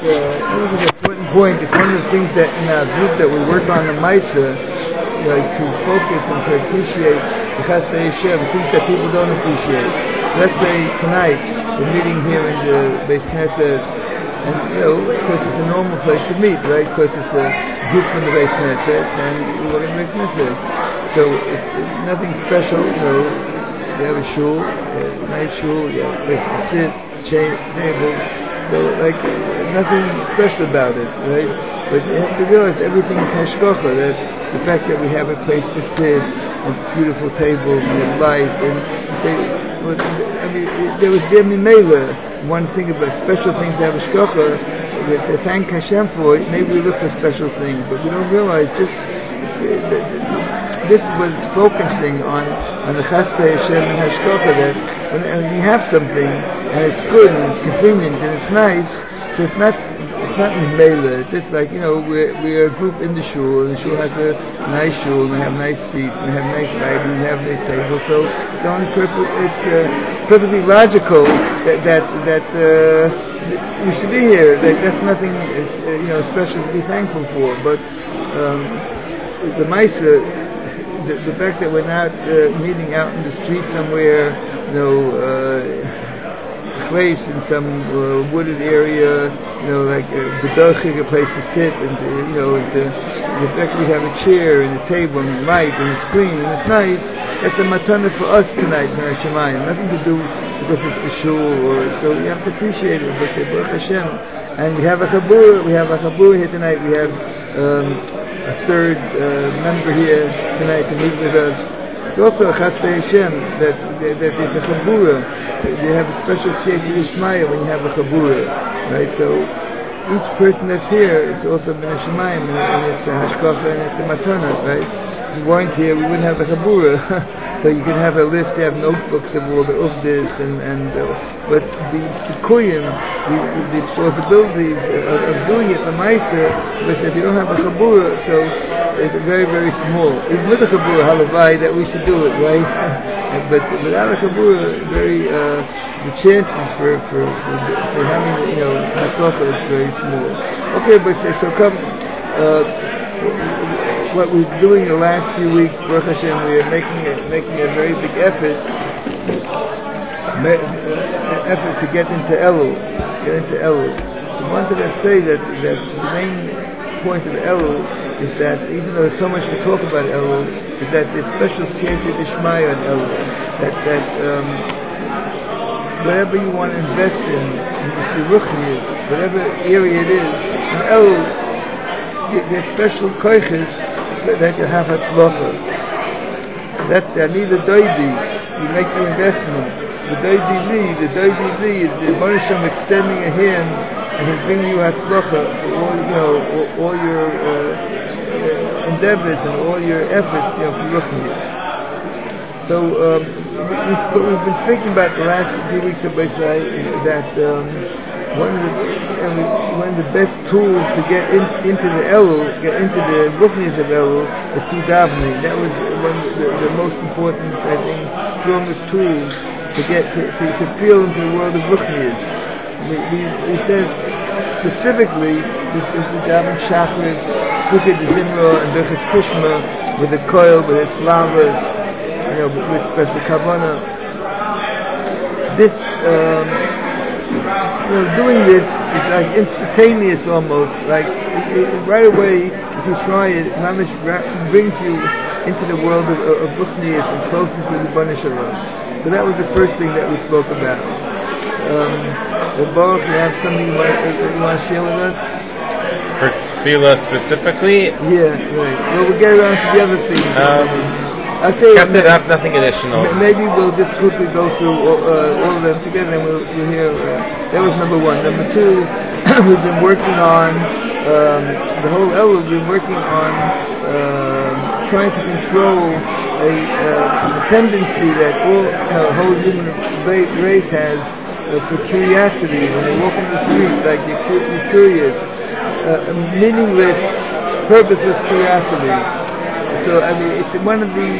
an important point. It's one of the things that in our group that we work on the Maisa, like to focus and to appreciate the Chasdei Hashem, things that people don't appreciate. Let's say tonight we're meeting here in the Beis Knesset, and of course it's a normal place to meet, right? Because it's a group from the Beis Knesset, and we're in the Beis Knesset. So it's nothing special. You have a shul, a nice shul, you have a place to sit, table. So nothing special about it, right? But you have to realize everything is hashgacha. That the fact that we have a place to sit, and beautiful tables, and light, and there was Mimela. One thing about special things to have hashgacha, to thank Hashem for it. Maybe we look for special things, but we don't realize this was focusing on the Chasdei Hashem and hashgacha, that when you have something and it's good and it's convenient and it's nice, so it's not mimela. It's just like we're a group in the shul, and the shul has a nice shul, and we have nice seats, and we have nice light, and we have nice tables. So it's perfectly logical that we should be here. That's nothing special to be thankful for. But the Maisa, the fact that we're not meeting out in the street somewhere, place in some wooded area, like a place to sit, and the fact we have a chair and a table and light and a screen and it's nice. That's a matana for us tonight in our Shemayim. Nothing to do because it's the shul, so you have to appreciate it. But Baruch Hashem, and we have a chabur. We have a chabur here tonight. We have a third member here tonight to meet with us. It's also a Chasdei Hashem that it's a chabura. You have a special siyata d'shmaya when you have a chabura, right? So each person that's here is also min hashamayim, and it's a hashgacha and it's a matana, right? If you weren't here, we wouldn't have a chabura. So you can have a list, you have notebooks of all the uvdis, but the sikuyim, the possibilities of doing it, the ma'aser, but if you don't have a chabura, so it's very, very small. Even with a chabura, halavai, that we should do it, right? But without a chabura, the chances for having, hashgacha is very small. Okay, but so come, what we're doing the last few weeks, Baruch Hashem, we are making a very big effort to get into Elul. So I wanted to say that the main point of Elul is that even though there's so much to talk about Elul, is that there's special siyata d'shmaya on Elul. That whatever you want to invest in the ruchnius, whatever area it is, in Elul, there's special koiches that you have hatzlacha. That's the Anida Doidi. You make the investment. The Doidi Li is the Baruch extending a hand and he's bringing you hatzlacha for all your endeavors and all your efforts, for ruchnius. So we've been speaking about the last few weeks of Beisai that one of the best tools to get into the Elul, get into the ruchnius of Elul, is through davening. That was one of the most important, I think, strongest tools to get to feel into the world of ruchnius. We said specifically this is the daven shachris, Sukei d'Zimra and Birchas Kishma with the koil, with the slavas, with special kavanah. This doing this is like instantaneous almost, like right away if you try it, Mamish brings you into the world of ruchnius and closeness with the Rebbeinu Shalom. So that was the first thing that we spoke about. Baruch, you have something you want to share with us? For tefillah specifically? Yeah, right. Well, we'll get around to the other things. I'll tell you, nothing additional. Maybe we'll just quickly go through all of them together, and we'll hear. That was number one. Number two, we've been working on the whole Elul. We've been working on trying to control a tendency that the whole human race has for curiosity. When you walk in the street, like you're curious, meaningless, purposeless curiosity. So it's one of the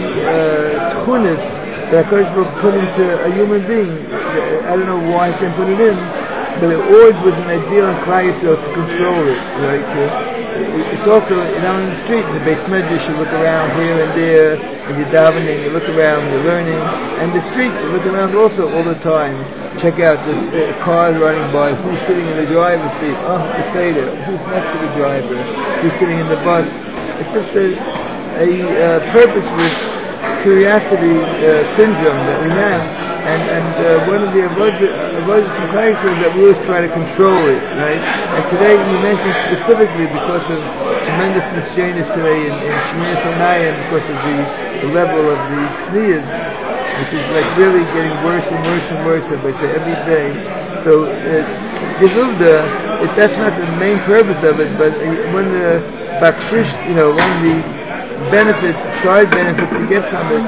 tchunas that HaKadosh Baruch put into a human being. I don't know why Hashem put it in, but it always was an ideal in Klal Yisrael to control it, right? It's also, in the street, in the Beis Medrash, you look around here and there, and you're davening, you look around, you're learning, and the street, you look around also all the time. Check out the cars running by, who's sitting in the driver's seat, the Seder, who's next to the driver, who's sitting in the bus. It's just a purposeless curiosity syndrome that we have. And one of the avoidance from Klal Yisrael is that we always try to control it, right? And today we mentioned specifically because of tremendous miscegenous today in Shemir Sonayim, because of the level of the sneers, which is like really getting worse and worse and worse every day. So Gevulda, that's not the main purpose of it, but when the bakshish, one of the benefits, side benefits you get from it.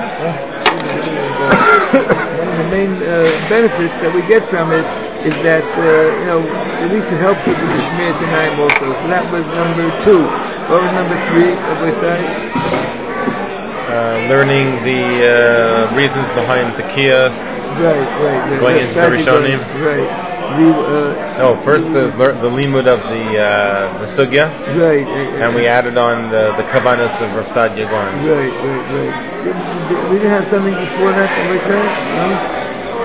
One of the main benefits that we get from it is that at least it helps with the Shemir Sonayim also. So that was number 2. What was number 3? Learning the reasons behind Tekiah. Right. Going into the Rishonim. Right. First the limud of the sugya. Right. And we added on the kavanas of Rav Sadia Gaon. Right. We didn't have something before that, no?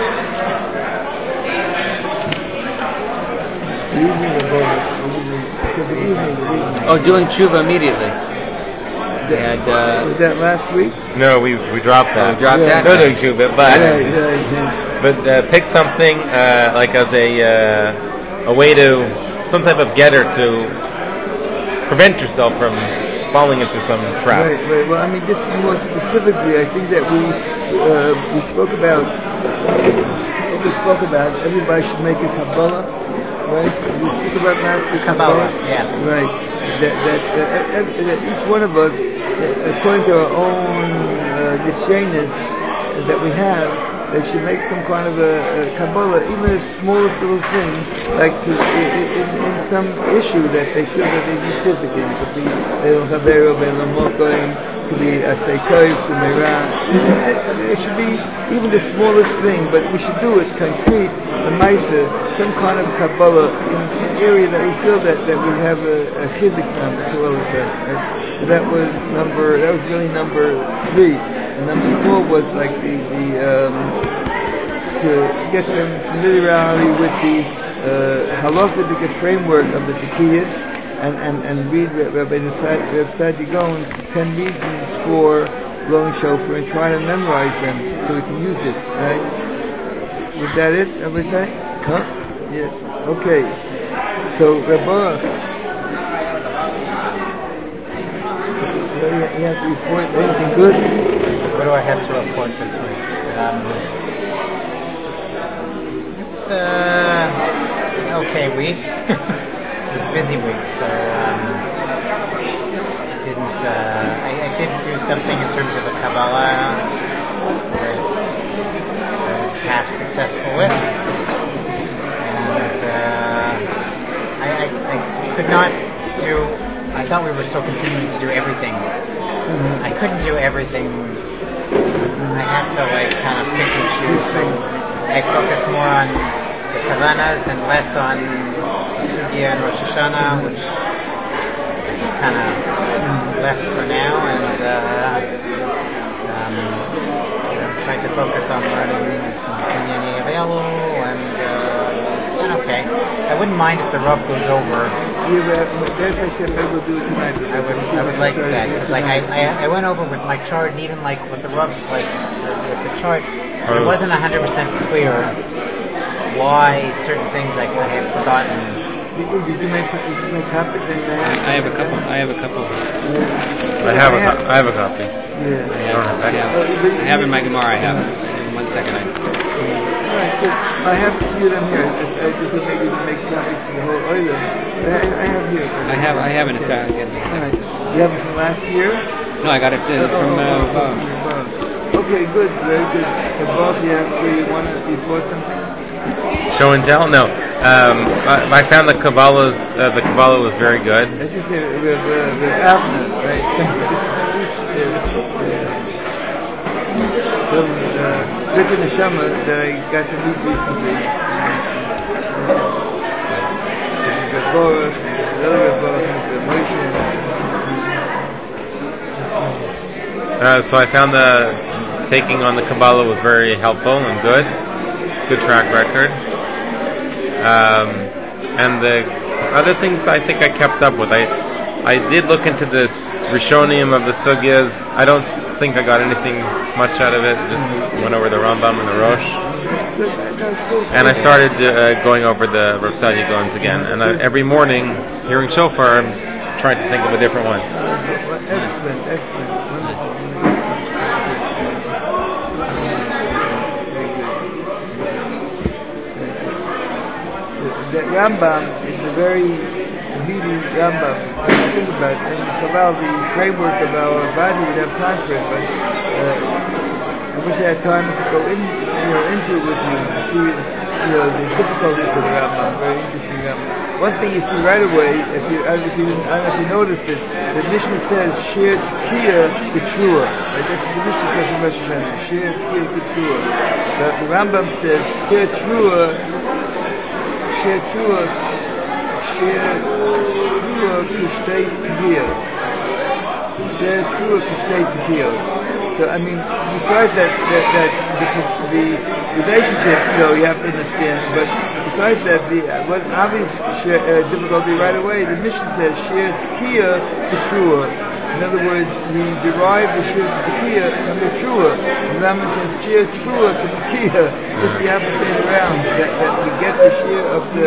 Doing tshuva immediately. Was that last week? No, we dropped that. Dropped that? No doing tshuva, but pick something like as a way to, some type of getter to prevent yourself from falling into some trap. Right. Well, just more specifically, I think that we spoke about everybody should make a Kabbalah, right? We spoke about that. Kabbalah, yeah. Right. That each one of us, according to our own nishayness that we have, they should make some kind of a Kabbalah, even the smallest little thing, like in some issue that they feel that they need physics in. It could be Eil Chavero, Be'el Mokoim, it could be Asay Koif, Sumeira. It should be even the smallest thing, but we should do it concrete, the Maisa, some kind of Kabbalah in an area that we feel that we have a chizik from as well as that. Right? That was really number 3. And number 4 was like to get them familiarity with the halachic framework of the Tekiah, and read Rabbi Sadia Gaon's 10 reasons for blowing shofar and try to memorize them so we can use it. Right? Was that it? Rabbi Sadia? Huh? Yeah. Okay. So Rabbi. You have to report anything good? What do I have to report this week? It's okay week. It was a busy week, so I did do something in terms of a Kabbalah that I was half successful with, and I could not do. I thought we were still continuing to do everything. Mm-hmm. I couldn't do everything. I have to kind of pick and choose. So I focus more on the kavanas and less on the sugya and Rosh Hashanah, which I just kind of left for now, and tried to focus on learning some Kinyani Avelu and okay. I wouldn't mind if the Rav goes over. I would like that, because I went over with my chart, and even with the Rav's with the chart, it wasn't 100% clear why certain things I had forgotten. Did you make copies? I have a couple. I have a copy. Yeah. I have in my Gemara. I have. In 1 second. I have a few of them here. I just maybe make copies for the whole oil. I have here. I have in a second. Alright. You have it from last year? No, I got it from Bob. Okay, good, very good. So Bob, you bought something? Show and tell? No. I found the Kabbalah was very good. That's just with Avner, right? From Richard Neshama that I got to meet recently. Baruch, the other Baruch is the Moshe. So I found the taking on the Kabbalah was very helpful and good track record. And the other things I think I kept up with. I did look into this Rishonim of the Sugyas. I don't think I got anything much out of it. Just went over the Rambam and the Rosh. And I started going over the Rav Sadia Gaons again. And every morning, hearing Shofar, I'm trying to think of a different one. Excellent. Wonderful. The Rambam is a very meaty Rambam. I think about it. And Kabbalah, the framework of our body, would have time for it, but I wish I had time to go into it with you to see, the difficulties of the Rambam. Very interesting Rambam. One thing you see right away, I don't know if you noticed it, the Mishnah says Shir Tzkiya B'Tshua. Right? That's the Mishnah says in Rosh Hashanah. Shir Tzkiya B'Tshua. The Rambam says Shir Tzkiya Kishtei Tzkiya. So I mean, besides that the relationship, you have to understand. But besides that, what obvious difficulty right away, the Mishnah says Shir Tzkiya B'Tshua. In other words, we derive the Shir Tzkiya from the Trua. The Rambam says Shir Trua to Tzkiya. Just the opposite around. That we get the Shir of the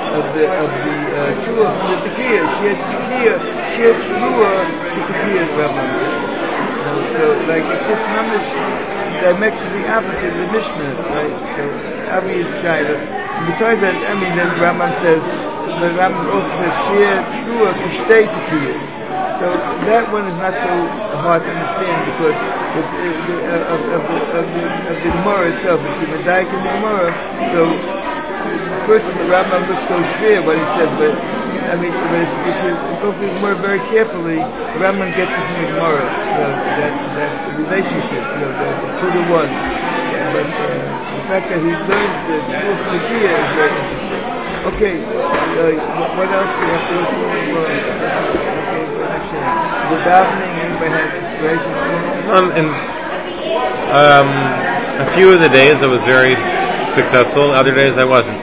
Trua from the Tzkiya. Shir Trua to Tzkiya, the Rambam says. So, like, it's just numbers diametrically opposite of the Mishnah, right? So, obvious child. Besides that, I mean, then Rambam says, the Rambam also says Shir Trua Kishtei Tzkiya. So that one is not so hard to understand because of the Gemara itself. It's the Medaik in the Gemara. So first the Rambam looks so schwer what he says, but if you go through the Gemara very carefully, the Rambam gets it from the Gemara. That relationship, the 2-to-1. But the fact that he learns the truth idea is very interesting. Okay, what else do you have to go through? The davening, anybody has inspiration? A few of the days I was very successful, other days I wasn't.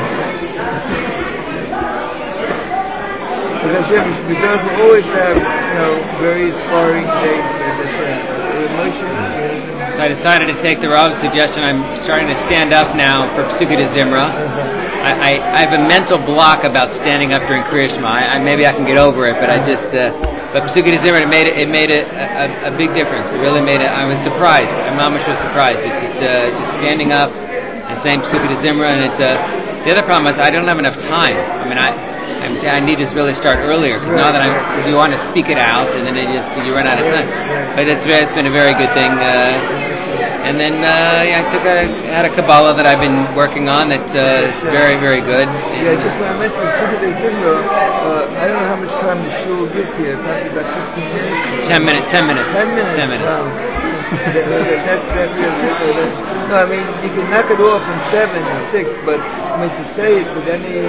But Hashem, we don't always have, very inspiring days, as I said. So I decided to take the Rav's suggestion. I'm starting to stand up now for Psukkah de Zimra. I have a mental block about standing up during Kriya Shema. Maybe I can get over it, but but Psukkah de Zimra, it made a big difference. It really made it. I was surprised. My mom was surprised. It's just standing up and saying Psukkah de Zimra, and the other problem is I don't have enough time. I mean, I need to really start earlier because now that you want to speak it out, and then you run out of time. But it's been a very good thing. And then I had a Kabbalah that I've been working on that's very, very good. Yeah, just when I mentioned Psukkah de Zimra, I don't know how much time the shul gives here. Probably about 15 minutes. 10 minutes. 10 minutes. 10 minutes. Wow. That's really. No, I mean you can knock it off in 7 or 6, but to say it with any.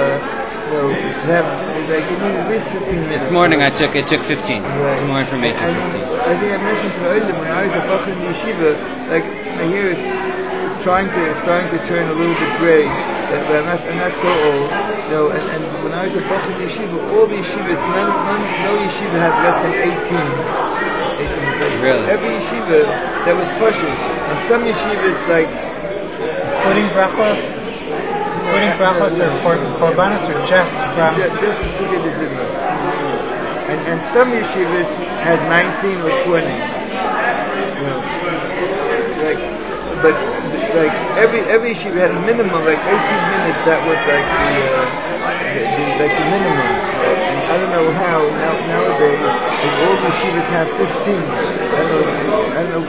You need at least 15 minutes. This morning it took 15. Right. Tomorrow from 8 to 15. I think I mentioned to Oilim when I was a Bach in yeshiva, like I hear it's starting to turn a little bit gray. But I'm not so old. And when I was a Bach in yeshiva, all the yeshivas, no yeshiva had less than 18. Really? Every yeshiva that was pushing. And some yeshivas like putting brachos or korbanos or just brachos? Just the Psukkah de Zimra. And some yeshivas had 19 or 20. But every yeshiva had a minimum, like 18 minutes. That was like the minimum. And I don't know how nowadays all the yeshivas have 15. I don't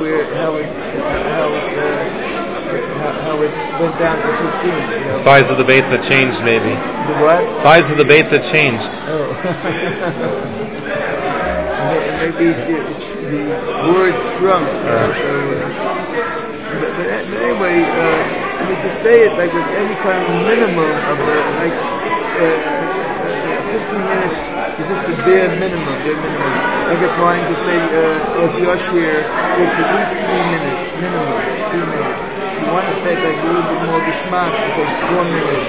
know how it went down to 15. The size of the baits had changed, maybe. The what? Size of the baits had changed. Oh. Maybe the word shrunk. But anyway, to say it like with any kind of minimum of 15 minutes is just the bare minimum. Like if trying to say, if Yoshir, it's at least 3 minutes, minimum, 3 minutes. If you want to say like a little bit more geschmack, it takes 4 minutes.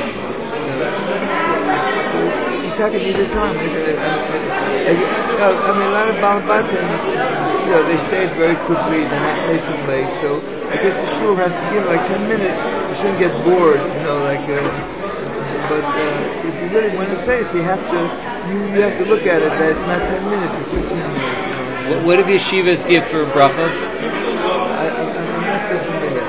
You take it either time. I mean, a lot of Balabatans, they say it very quickly, they're not facing late, so I guess the shul has to give like 10 minutes. You shouldn't get bored, but if you really want to say it, you have to look at it that it's not 10 minutes, it's 15 minutes. What do the yeshivas give for brachos? I'm not so familiar.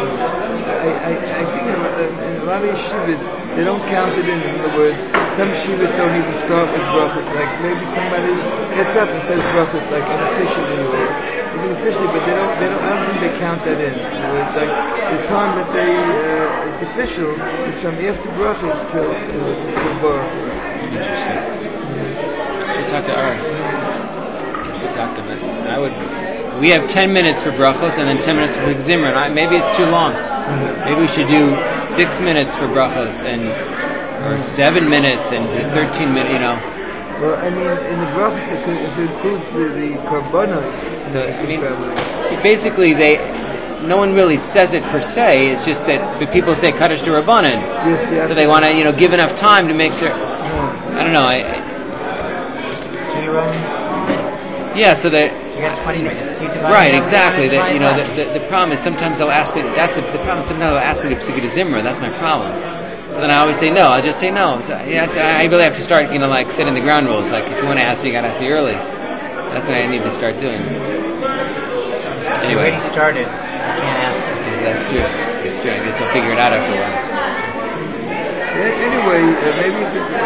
I think in a lot of yeshivas, they don't count it in other words, some yeshivas don't even start with brachos. Like maybe somebody gets up and says brachos like unofficially or even officially, but I don't think they count that in. It's like the time that it's official is from after brachos till baruch. Interesting. We talked to Ari. We talked to him. We have 10 minutes for brachos and then 10 minutes for Zimra. Maybe it's too long. Maybe we should do 6 minutes for brachos or 7 minutes and 13 minutes. Well, I mean, in the brachos it includes the korbanos. So basically no one really says it per se. It's just that the people say Kaddish to Rabbanan. Yes, so they want to give enough time to make sure. I don't know. So you run. Yeah, so that. You got 20 minutes. Right, exactly. The problem is sometimes they'll ask me. That's the problem. Sometimes they'll ask me to Psukkah de Zimra. That's my problem. So then I always say no. I'll just say no. So, I really have to start, like setting the ground rules. Like if you want to ask me, you got to ask me early. That's what I need to start doing. You already started. You can't ask. That's true. It's true. I guess I'll figure it out after a while. Anyway, maybe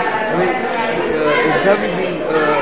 it's probably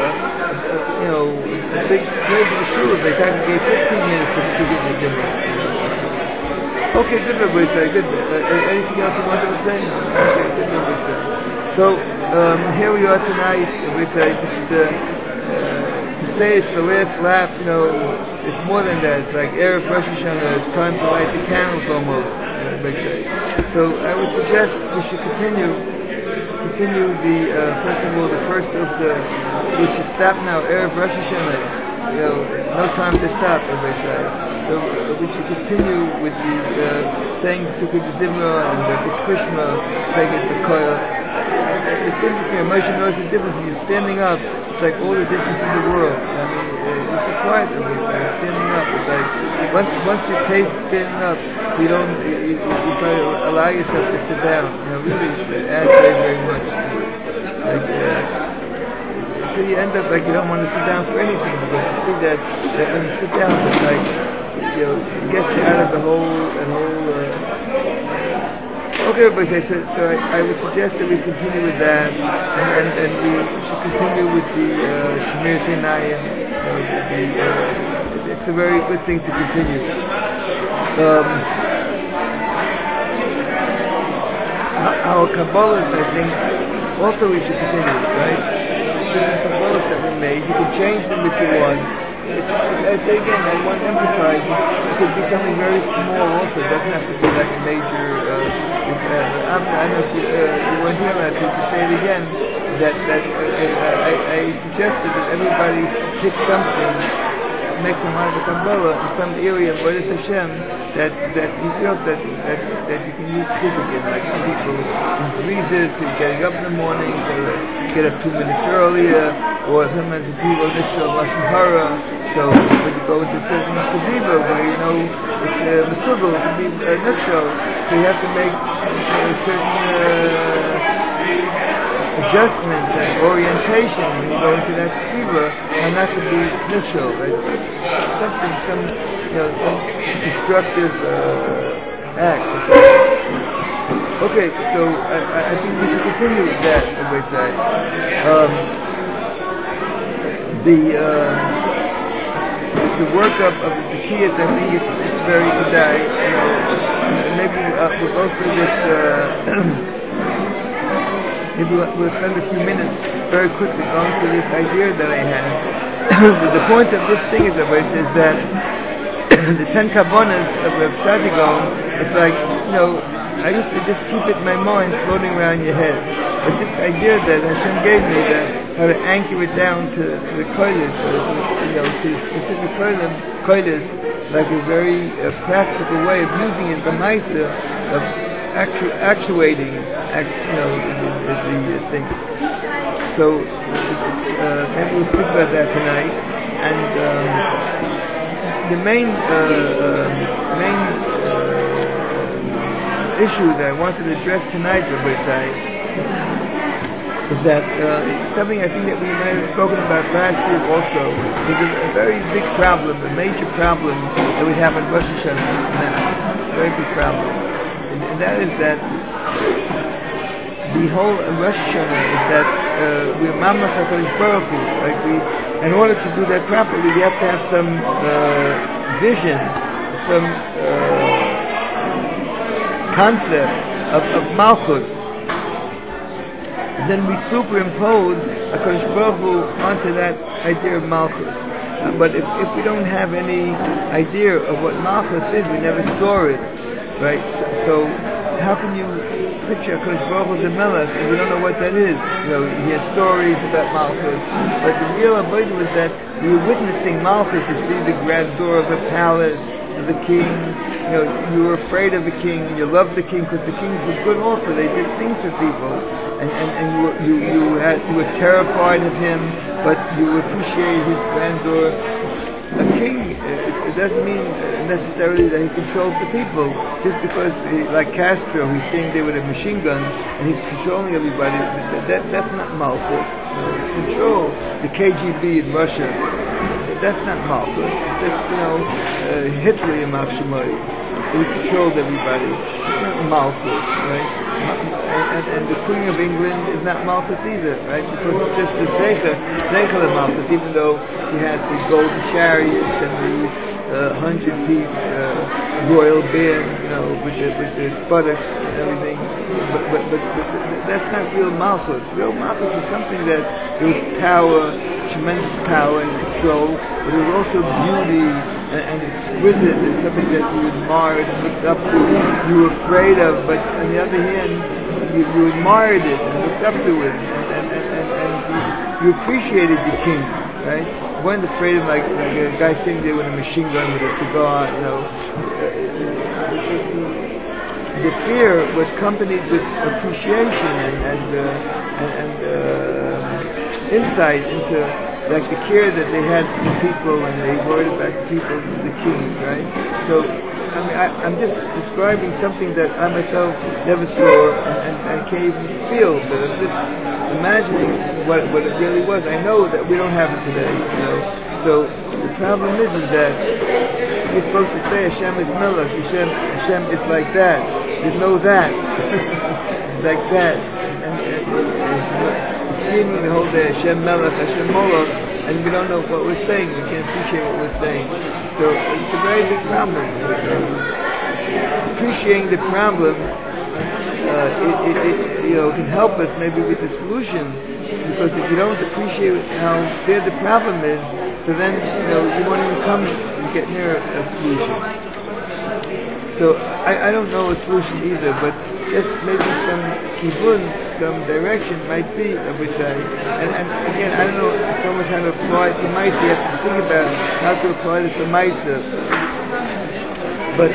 a big place of the shul. They gave 15 minutes to get the Zimra. Okay, good. Good. Anything else you want to say? Okay, good. So here we are tonight with to say it's the last lap. It's more than that. It's like Erev Rosh Hashanah. It's time to light the candles almost. So I would suggest we should continue the first of all the first of the. We should stop now. Erev Rosh Hashanah. No time to stop, as I say. So we should continue with the saying Sukkot Zimra and the B'Krishma, saying it the Koyah. It's interesting. Moshe knows the difference. When you're standing up, it's like all the difference in the world. I mean, it's surprised me. Standing up, it's like once you taste standing up, you try to allow yourself to sit down. Really, it adds very, very much. So you end up like you don't want to sit down for anything because you see that when you sit down, it's like it gets you out of the whole. Okay, everybody. So I would suggest that we continue with that, and we should continue with the Shemir Tinayim. It's a very good thing to continue. Our Kabbalahs, I think, also we should continue, right? The Kabbalahs that we made, you can change them if you want. Again, I want to emphasize it could be something very small also. It doesn't have to be like a major. I don't know if you weren't here last week to say it again. That I suggested that everybody pick something, make some out of the Kabbalah in some area, what is Hashem, that you feel that you can use physics in. Like some people use reasons to getting up in the morning, to get up 2 minutes earlier, or sometimes the people nixel Lashon Hara. So when you go into certain Kediva where it's Masubal to be nixel, so you have to make certain adjustments and orientation when you go into that Kediva, and not to be nixel. Some destructive act. Okay, so I think we should continue with that, as I say. The workup of the Tekiyas, I think it's very kedai. Maybe we'll go through this. Maybe we'll spend a few minutes very quickly going through this idea that I have. The point of this thing is that the 10 Kabbonos of Reb Shadi Gaon, it's like, I used to just keep it in my mind floating around your head. But this idea that Hashem gave me, that how to anchor it down to the kodesh, to the specific kodesh, like a very practical way of using it, the ma'isa, of actuating, the thing. So maybe we'll speak about that tonight. And the main issue that I wanted to address tonight, Rabbi Sai, is that something I think that we might have spoken about last year also. There's a very big problem, a major problem that we have in Rosh Hashanah now. A very big problem. And that is that the whole Rosh Hashanah is that we're Mamlech HaKadosh Baruch Hu. Right? In order to do that properly, we have to have some vision, some concept of Malchut. And then we superimpose HaKadosh Baruch Hu onto that idea of Malchut. But if we don't have any idea of what Malchut is, we never saw it, right? So how can you picture HaKadosh Baruch Hu as a Melech if you don't know what that is? You hear stories about Malchut, but the real avodah was that we were witnessing Malchut, to see the grandeur of a palace, of the king. You were afraid of the king, and you loved the king because the kings were good also. They did things for people, and you were terrified of him, but you appreciated his grandeur. A king, it doesn't mean necessarily that he controls the people. Just because, like Castro, he's sitting there with a machine gun and he's controlling everybody, that's not Malchus. It's control. The KGB in Russia, that's not Malchus. Just, Hitler in Machshemai, he controlled everybody. It's not Malchus, right? And the Queen of England is not Malchus either, right? Because it's just the Zeichel of Malchus, even though he had the golden chariots and the 100-piece royal band, with the buttocks and everything. But that's not real Malchus. Real Malchus is something that there was power, tremendous power and control, but there was also beauty and exquisite, and something that you admired and looked up to, you were afraid of, but on the other hand, you admired it and looked up to it, and you appreciated the king, right? You weren't afraid of like a guy sitting there with a machine gun with a cigar, The fear was accompanied with appreciation and insight into like the care that they had for the people, and they worried about the people, the king, right? So, I'm just describing something that I myself never saw and can't even feel, but I'm just imagining what it really was. I know that we don't have it today, So the problem is that you're supposed to say Hashem is Melech, Hashem is like that. You know that. Like that. And screaming the whole day, Hashem Melech, Hashem Moloch, and we don't know what we're saying. We can't appreciate what we're saying. So it's a very big problem. Appreciating the problem, it can help us maybe with the solution. Because if you don't appreciate how bad the problem is, so then you won't even come and get near a solution. So I don't know a solution either, but just maybe some kibun, some direction might be, I would say. And again, I don't know so much how to apply it to Maisa. You have to think about how to apply it to Maisa. But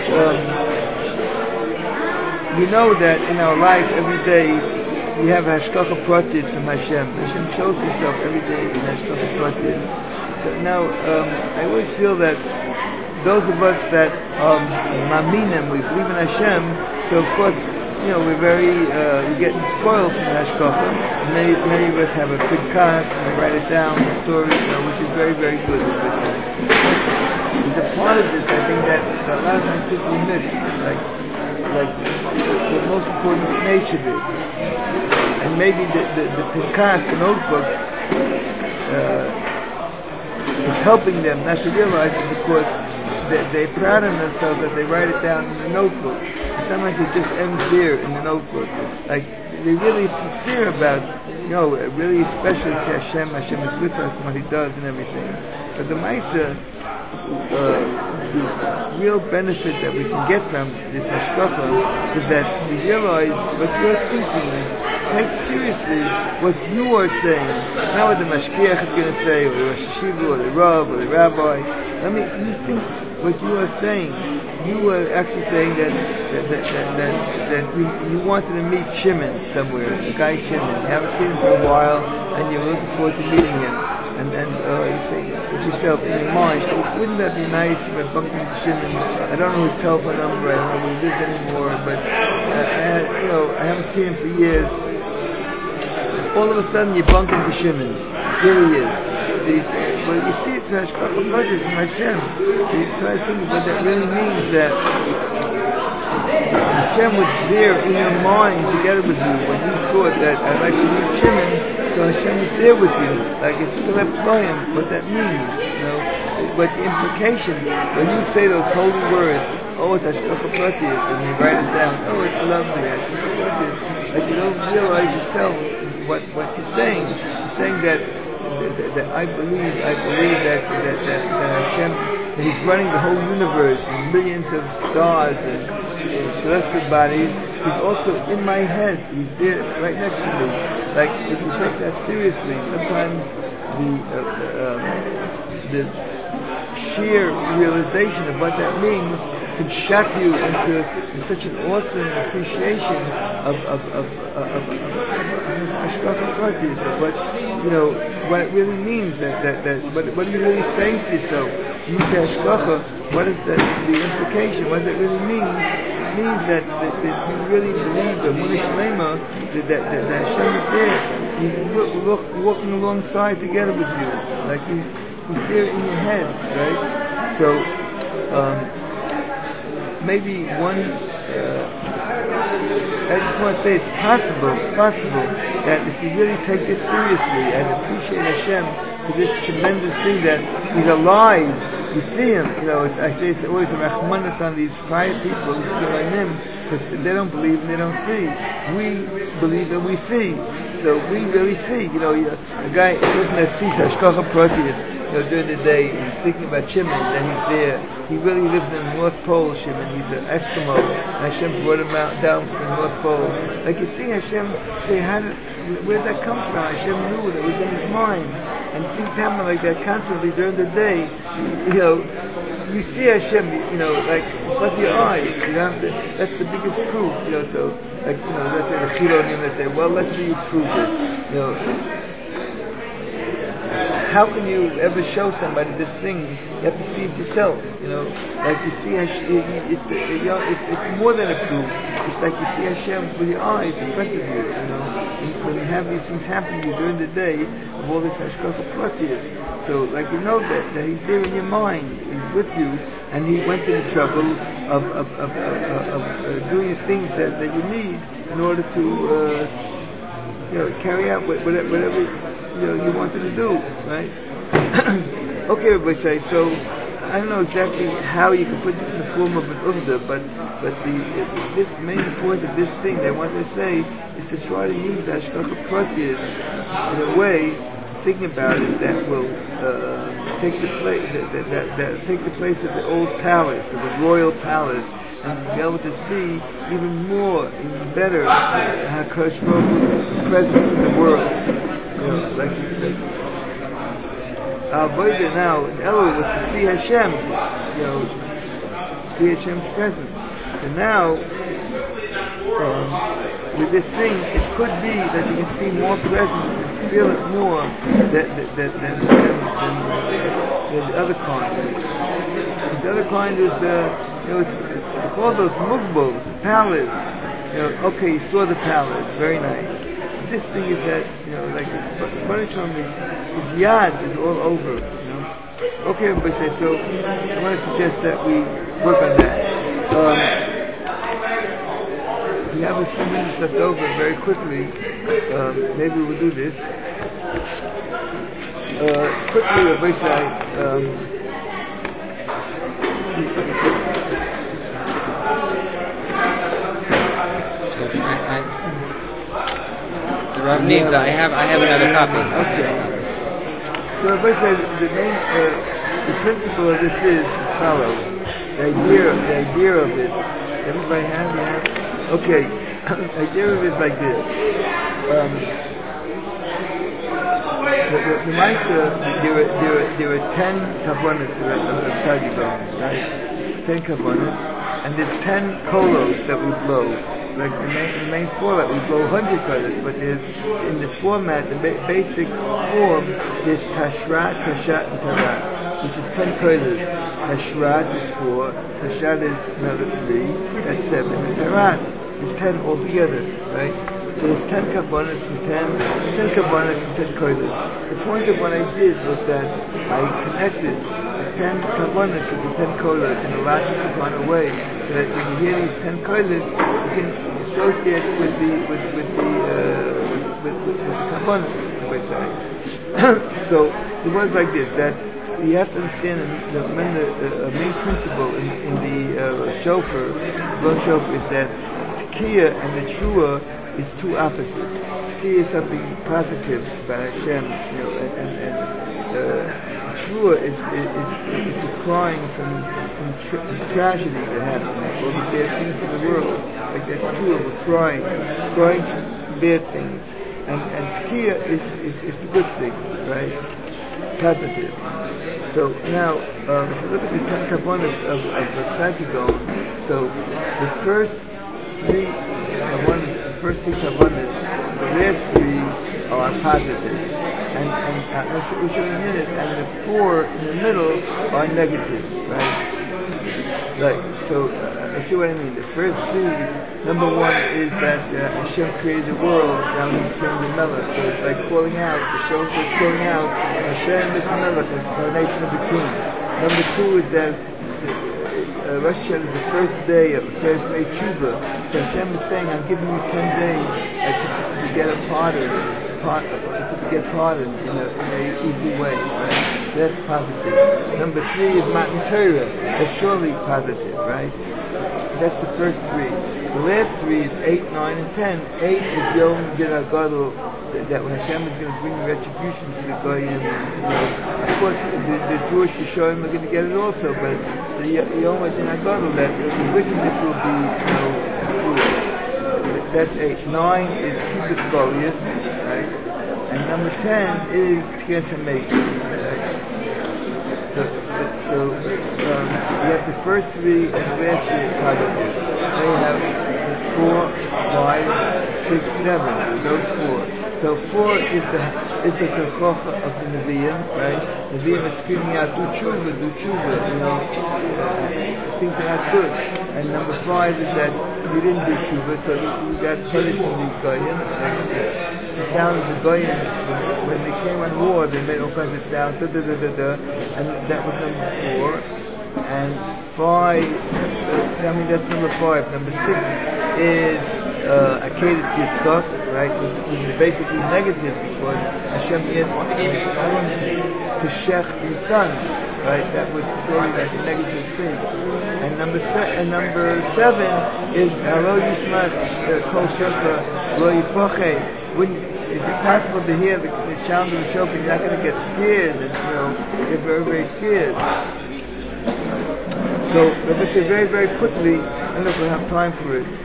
we know that in our life every day we have Hashgacha Pratis from Hashem. Hashem shows himself every day in Hashgacha Pratis. So now I always feel that those of us that Maminim, we believe in Hashem, so of course, we're we're getting spoiled from Hashgacha. Many of us have a Pidkas, and we write it down, the story, which is very, very good. There's a part of this, I think, that a lot of times people miss, like the most important nature of it. And maybe the Pidkas, the notebook, is helping them not to realize it, because they're proud of themselves that they write it down in the notebook. And sometimes it just ends there in the notebook. Like, they're really sincere about, really especially to Hashem is with us and what He does and everything. But the Maisa, the real benefit that we can get from this hashkafa is that we realize what you're thinking. Take seriously what you are saying, not what the mashgiach is going to say, or the Rosh Hashiva, or the Rav, or the Rabbi. I mean, you think what you are saying. You were actually saying that you wanted to meet Shimon somewhere, the guy Shimon. You haven't seen him for a while, and you're looking forward to meeting him. And you say to yourself in your mind, wouldn't that be nice if I bumped into Shimon? I don't know his telephone number, I don't know where he lives anymore, but I haven't seen him for years. All of a sudden you bump into Shimon. Here he is. So you say, well, you see it's Hashkafa Pratis from Hashem. So you try to think what that really means, that Hashem was there in your mind together with you when you thought that I'd like to meet Shimon. So Hashem is there with you, like it's Philip Goyim, what that means, what the implication, when you say those holy words, oh, it's Hashkafa Pratis, and you write it down, oh, it's lovely, Hashkafa Pratis, like you don't realize yourself what you're saying. You're saying that I believe that Hashem, that He's running the whole universe, and millions of stars and celestial bodies. He's also in my head. He's there, right next to me. Like if you take that seriously, sometimes the sheer realization of what that means can shock you into such an awesome appreciation of Hashkafa Pratis, of what it really means. What are you really saying to yourself? You say Hashkafa, what is the implication? What does it really mean? It means that you really believe the Emunah Shlema, that Hashem is there. He's walking alongside together with you, like he's there in your head, right? So maybe one. I just want to say it's possible that if you really take this seriously and appreciate Hashem for this tremendous thing that He's alive, you see Him. I say it's always a rachmanis on these pious people, these Kilayim, because they don't believe and they don't see. We believe and we see. So we really see. A guy that sees Hashkafa Pratis during the day, he's thinking about Shimon, then he's there. He really lives in the North Pole, Shimon. He's an Eskimo. Hashem brought him down from the North Pole. Like you see Hashem say, where did that come from? Hashem knew that it was in his mind. And things happen like that constantly during the day. You see Hashem, like with your eyes. That's the biggest proof. So let's say the Chilonim, they say, well, let's see you prove it. How can you ever show somebody this thing? You have to see it yourself. Like you see, it's more than a proof. It's like you see Hashem with your eyes in front of you. When you have these things happen to you during the day, of all this Hashkafa Pratis. So, like that He's there in your mind, He's with you, and He went to the trouble of doing the things that you need in order to carry out whatever you wanted to do, right? Okay, everybody say, so I don't know exactly how you can put this in the form of an uvda, but this main point of this thing they want to say is to try to use the Hashkafa Pratis in a way, thinking about it, that will take the place of the old palace, of the royal palace, and be able to see even more, even better, HaKadosh Baruch Hu's presence in the world. Like our avodah now in Elul was to see Hashem, see Hashem's presence. And now, with this thing, it could be that you can see more presence and feel it more than the other kind. The other kind is, it's all those mukbals, palace. Okay, you saw the palace, very nice. This thing is that, like the punishment is yad, is all over, Okay, everybody say, so I want to suggest that we work on that. We have a few minutes left over very quickly. Maybe we'll do this. Quickly, everybody say, Rav I have another copy. Okay. So everybody says the main The principle of this is as follows. The idea of it. Everybody have? Okay. The idea of it is like this. The Maisa, there were 10 kavanas of Tzadikon, right? 10 kavanas, and there's 10 kolos that we blow. Like the main format, we blow 100 kolos, but there's in the format, the basic form, there's Tashrat, Tashat, and Tarat, which is 10 kolos. Tashrat is 4, Tashat is another 3, that's 7, and Tarat is 10 altogether, right? So there's 10 kavanas and 10 kavanas and 10 kolos. The point of what I did was that I connected the 10 kavanas with the 10 kolos in a logical kind of way, so that when you hear these 10 kolos, you can associate it with the kavanas, as I say. So it was like this, that you have to understand the main principle in the shofar, blown shofar, is that Tekiah and the Trua is two opposites. Tekiah is something positive about Hashem, and Trua is a crying from tragedy that happened, all the bad things in the world. Like that Trua, we're crying from bad things, and Tekiah is the good thing, right? Positive. So now, if you look at the 10 kavanas of Tzadikon, so the first three kavanas, the last three are positive, and we'll show in a minute, and the 4 in the middle are negative, right? Right. So I see what I mean. The first three, number 1 is that Hashem created the world, now He became the Melech. So it's like calling out, the shofar is calling out, Hashem is the Melech, the incarnation of the King. Number 2 is that Rosh Hashanah is the first day of Tshuva. So Hashem is saying, I'm giving you 10 days to get pardoned in an easy way. Right? That's positive. Number 3 is Matan Torah. That's surely positive, right? That's the first 3. The last 3 is 8, 9, and 10. 8 is Yom Gila Gadol, that when Hashem is going to bring retribution to the Goyim. Of course, the Jewish Rishonim are going to get it also, but the Yom Gila Gadol, that the wickedness will be, that's 8. 9 is Kibbutz Goliath, right? And number 10 is Tchias HaMesim, right? So you have the first 3 and the last 3 positive. They have 4, 5, 6, 7. Those 4. So 4 is the Chocha of the Nevi'im, right? The Nevi'im is screaming out, do tshuva, things are not good. And number 5 is that you didn't do tshuva, so you got punished from the Goyim. The sound of the Goyim, when they came on war, they made all kinds of sounds, and that was number 4. And 5, that's number 5. Number 6 is Akedat Yitzchak, right, which is basically negative because Hashem asked to shech his son, right? That was surely like a negative thing. And number 7 is Halo Yishmat Kol Shofar Lo Yipoche. Is it possible to hear the sound of the shofar? You're not going to get scared, and you're very, very scared. So let me say very, very quickly. I don't know if we'll have time for it.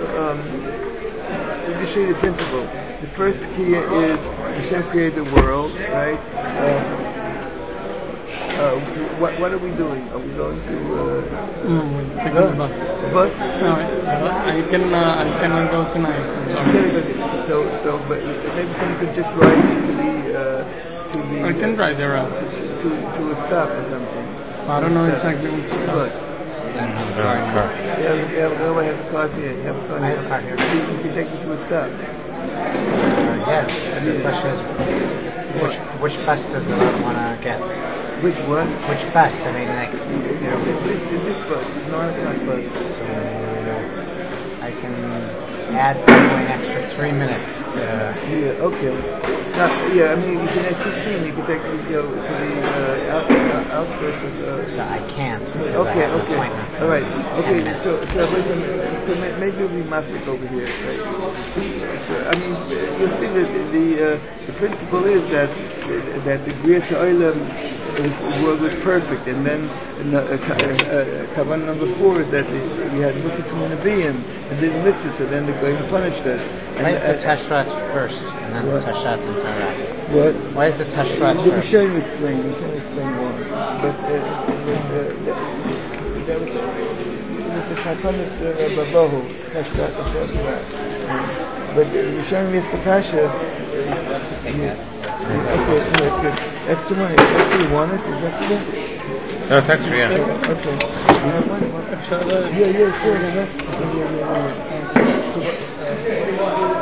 Let me show you the principle. The first key is Hashem created the world, right? What are we doing? Are we going to take the bus? Bus? No, I cannot go tonight. So, but maybe someone could just ride to the. I can drive there out. To a stop or something. I don't know exactly which stop. Nobody has a car here. You have a car here. You can take me to a stop. Yes. The question is, which bus does the road want to get? Which one? Which bus? I mean, This bus, 9 o'clock bus. So I can add an extra 3 minutes. Okay. I mean, you can add 15. You can take to the outskirts of. So I can't. Okay. All right. Okay. So maybe you'll be mastic over here. Right? I mean, you'll see that the principle is that the Bria Ta'olam the world was perfect. And then Kavanah number 4 is that we had Musaf from the Nevi'im and didn't listen, so then the Goyim punished us. Why is the Tashrat first and then the Tashat and Tarat? What? Why is the Tashrat The first? Rishonim explain. We can't explain why. But that was the Kavanah Babohu, Tashrat Tarat. But the Rishonim is the Kasha. Okay, good. Extra money. Extra, you want it? Is that good? No, it's extra, yeah. Okay. You have money? Extra. Yeah, sure.